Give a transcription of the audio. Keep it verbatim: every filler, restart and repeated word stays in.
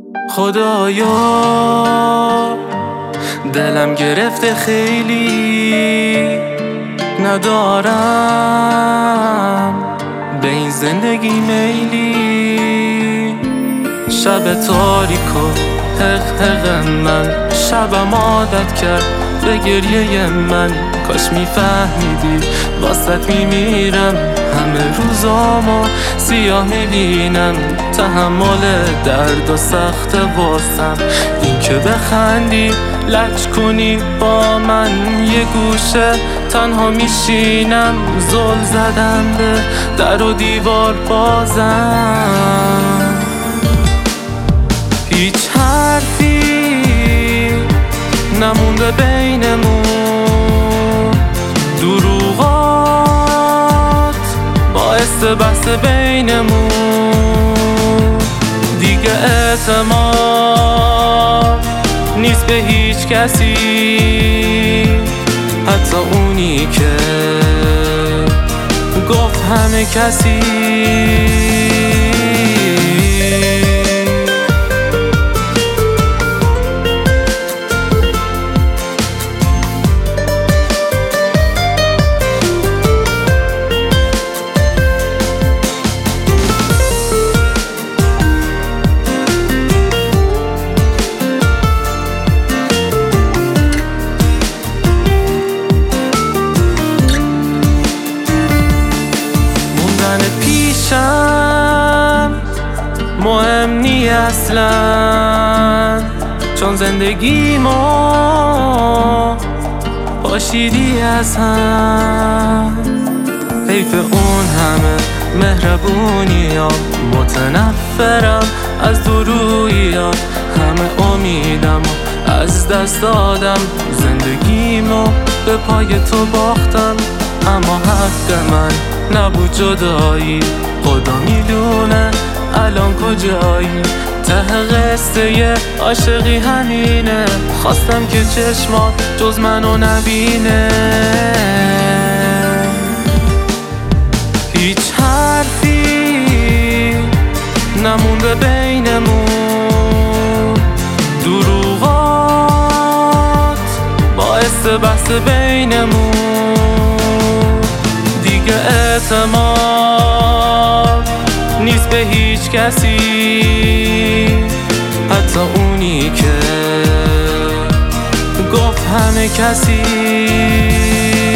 خدایا دلم گرفته خیلی، ندارم به این زندگی میلی. شب تاریک و حق حق من، شبم عادت کرد به گریه من. کاش میفهمیدی واسط میمیرم، همه روزامو سیاه میبینم. تحمل درد و سخت واسم، این که بخندی لج کنی با من. یه گوشه تنها میشینم، زل زدم به در و دیوار بازم. هیچ حرفی نمونده بینمون، دروغات باعث بحث بینمون. دیگه اعتماد نیست به هیچ کسی، حتی اونی که گفت همه کسی. پیشم مهم نی اصلا، چون زندگی ما پاشیدی از هم. حیف اون همه مهربونی ها، متنفرم از دورویی ها. همه امیدم از دست دادم، زندگیمو به پای تو باختم. اما حق من نبود جدایی، خدا میدونه الان کجایی. ته قصه عاشقی همینه، خواستم که چشمات جز منو نبینه. هیچ حرفی نمونده بینمون، دروغات باعث بحث بینمون. دیگه اعتماد نیست به هیچ کسی، حتی اونی که گفت همه کسی.